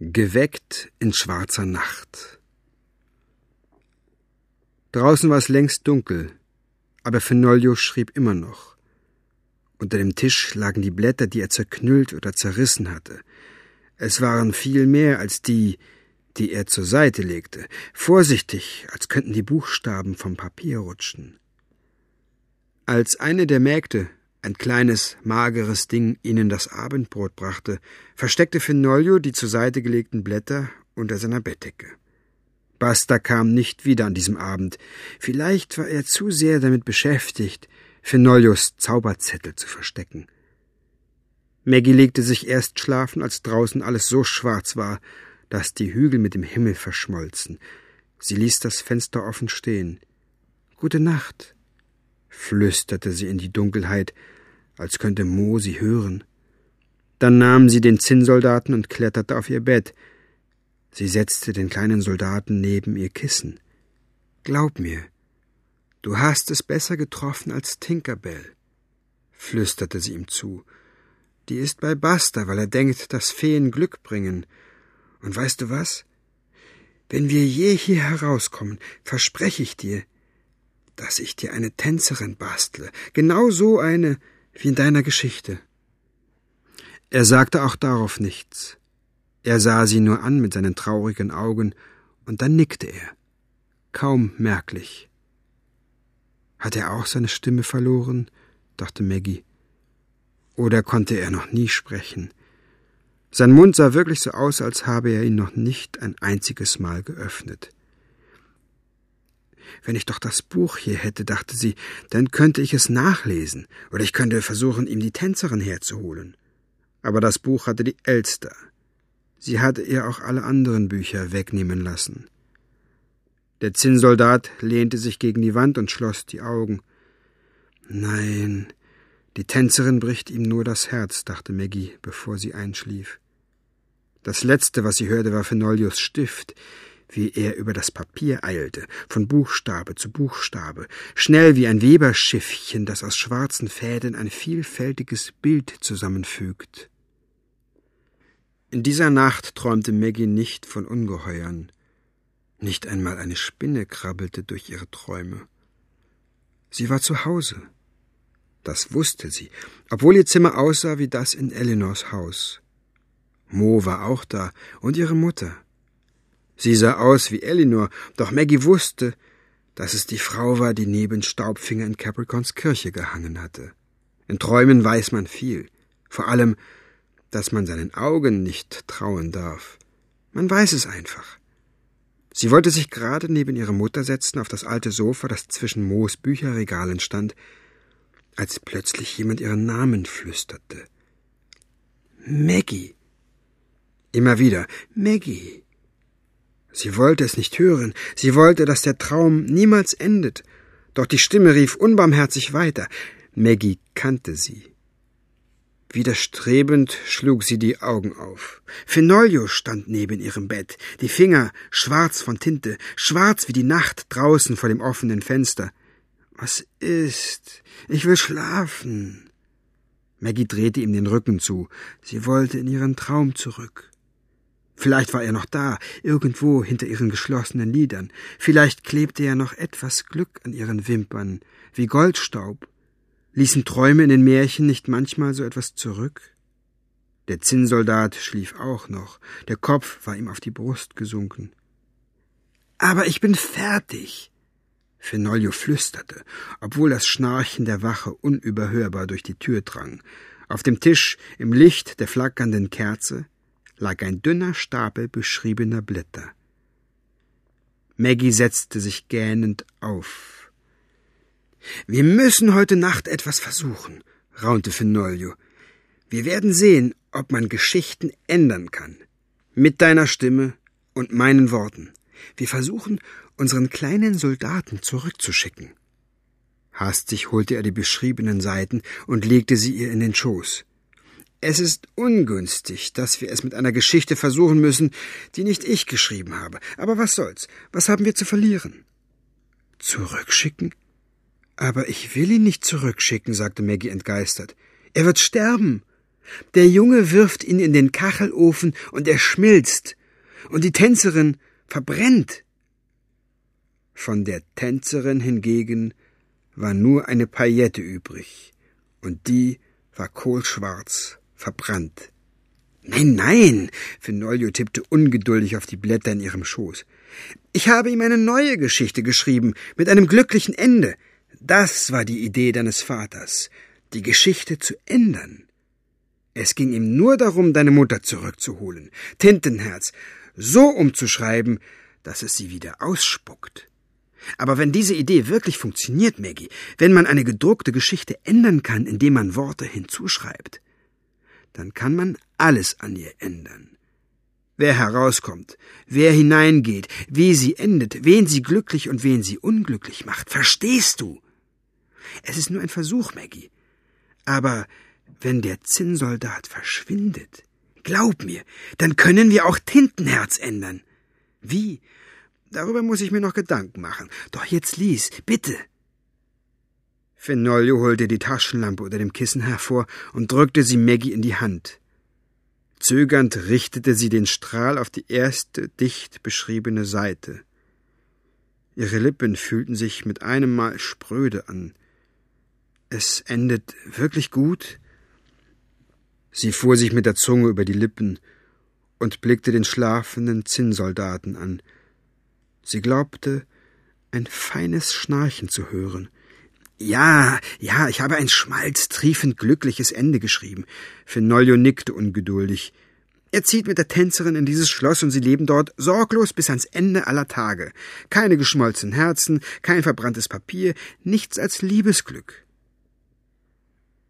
Geweckt in schwarzer Nacht. Draußen war es längst dunkel, aber Fenolio schrieb immer noch. Unter dem Tisch lagen die Blätter, die er zerknüllt oder zerrissen hatte. Es waren viel mehr als die er zur Seite legte, vorsichtig, als könnten die Buchstaben vom Papier rutschen. Als eine der Mägde, ein kleines, mageres Ding, ihnen das Abendbrot brachte, versteckte Fenolio die zur Seite gelegten Blätter unter seiner Bettdecke. Basta kam nicht wieder an diesem Abend. Vielleicht war er zu sehr damit beschäftigt, Fenolios Zauberzettel zu verstecken. Maggie legte sich erst schlafen, als draußen alles so schwarz war, dass die Hügel mit dem Himmel verschmolzen. Sie ließ das Fenster offen stehen. »Gute Nacht«, flüsterte sie in die Dunkelheit, als könnte Mo sie hören. Dann nahm sie den Zinnsoldaten und kletterte auf ihr Bett. Sie setzte den kleinen Soldaten neben ihr Kissen. »Glaub mir, du hast es besser getroffen als Tinkerbell«, flüsterte sie ihm zu. »Die ist bei Basta, weil er denkt, dass Feen Glück bringen. Und weißt du was? Wenn wir je hier herauskommen, verspreche ich dir, dass ich dir eine Tänzerin bastle, genau so eine wie in deiner Geschichte.« Er sagte auch darauf nichts. Er sah sie nur an mit seinen traurigen Augen, und dann nickte er, kaum merklich. Hat er auch seine Stimme verloren, dachte Maggie. Oder konnte er noch nie sprechen? Sein Mund sah wirklich so aus, als habe er ihn noch nicht ein einziges Mal geöffnet. Wenn ich doch das Buch hier hätte, dachte sie, dann könnte ich es nachlesen, oder ich könnte versuchen, ihm die Tänzerin herzuholen. Aber das Buch hatte die Elster. Sie hatte ihr auch alle anderen Bücher wegnehmen lassen. Der Zinnsoldat lehnte sich gegen die Wand und schloss die Augen. Nein, die Tänzerin bricht ihm nur das Herz, dachte Maggie, bevor sie einschlief. Das Letzte, was sie hörte, war Fenolios Stift, wie er über das Papier eilte, von Buchstabe zu Buchstabe, schnell wie ein Weberschiffchen, das aus schwarzen Fäden ein vielfältiges Bild zusammenfügt. In dieser Nacht träumte Maggie nicht von Ungeheuern. Nicht einmal eine Spinne krabbelte durch ihre Träume. Sie war zu Hause. Das wusste sie, obwohl ihr Zimmer aussah wie das in Elinors Haus. Mo war auch da und ihre Mutter. Sie sah aus wie Elinor, doch Maggie wusste, dass es die Frau war, die neben Staubfinger in Capricorns Kirche gehangen hatte. In Träumen weiß man viel, vor allem, dass man seinen Augen nicht trauen darf. Man weiß es einfach. Sie wollte sich gerade neben ihre Mutter setzen auf das alte Sofa, das zwischen Moos Bücherregalen stand, als plötzlich jemand ihren Namen flüsterte. »Maggie!« Immer wieder, »Maggie!« Sie wollte es nicht hören, sie wollte, dass der Traum niemals endet, doch die Stimme rief unbarmherzig weiter. Maggie kannte sie. Widerstrebend schlug sie die Augen auf. Fenolio stand neben ihrem Bett, die Finger schwarz von Tinte, schwarz wie die Nacht draußen vor dem offenen Fenster. »Was ist? Ich will schlafen.« Maggie drehte ihm den Rücken zu. Sie wollte in ihren Traum zurück. Vielleicht war er noch da, irgendwo hinter ihren geschlossenen Lidern. Vielleicht klebte ja noch etwas Glück an ihren Wimpern, wie Goldstaub. Ließen Träume in den Märchen nicht manchmal so etwas zurück? Der Zinnsoldat schlief auch noch. Der Kopf war ihm auf die Brust gesunken. »Aber ich bin fertig«, Fenolio flüsterte, obwohl das Schnarchen der Wache unüberhörbar durch die Tür drang. Auf dem Tisch, im Licht der flackernden Kerze, lag ein dünner Stapel beschriebener Blätter. Maggie setzte sich gähnend auf. »Wir müssen heute Nacht etwas versuchen«, raunte Fenolio. »Wir werden sehen, ob man Geschichten ändern kann. Mit deiner Stimme und meinen Worten. Wir versuchen, unseren kleinen Soldaten zurückzuschicken.« Hastig holte er die beschriebenen Seiten und legte sie ihr in den Schoß. »Es ist ungünstig, dass wir es mit einer Geschichte versuchen müssen, die nicht ich geschrieben habe. Aber was soll's? Was haben wir zu verlieren?« »Zurückschicken? Aber ich will ihn nicht zurückschicken«, sagte Maggie entgeistert. »Er wird sterben. Der Junge wirft ihn in den Kachelofen und er schmilzt, und die Tänzerin verbrennt. Von der Tänzerin hingegen war nur eine Paillette übrig, und die war kohlschwarz, verbrannt. »Nein, nein«, Fenoglio tippte ungeduldig auf die Blätter in ihrem Schoß. »Ich habe ihm eine neue Geschichte geschrieben, mit einem glücklichen Ende. Das war die Idee deines Vaters, die Geschichte zu ändern. Es ging ihm nur darum, deine Mutter zurückzuholen, Tintenherz, so umzuschreiben, dass es sie wieder ausspuckt. Aber wenn diese Idee wirklich funktioniert, Maggie, wenn man eine gedruckte Geschichte ändern kann, indem man Worte hinzuschreibt, dann kann man alles an ihr ändern. Wer herauskommt, wer hineingeht, wie sie endet, wen sie glücklich und wen sie unglücklich macht. Verstehst du? Es ist nur ein Versuch, Maggie. Aber wenn der Zinnsoldat verschwindet, glaub mir, dann können wir auch Tintenherz ändern. Wie? Darüber muss ich mir noch Gedanken machen. Doch jetzt lies, bitte.« Fenoglio holte die Taschenlampe unter dem Kissen hervor und drückte sie Maggie in die Hand. Zögernd richtete sie den Strahl auf die erste dicht beschriebene Seite. Ihre Lippen fühlten sich mit einem Mal spröde an. »Es endet wirklich gut?« Sie fuhr sich mit der Zunge über die Lippen und blickte den schlafenden Zinnsoldaten an. Sie glaubte, ein feines Schnarchen zu hören. Ja, ich habe ein schmalztriefend glückliches Ende geschrieben.« Fenoglio nickte ungeduldig. »Er zieht mit der Tänzerin in dieses Schloss und sie leben dort sorglos bis ans Ende aller Tage. Keine geschmolzenen Herzen, kein verbranntes Papier, nichts als Liebesglück.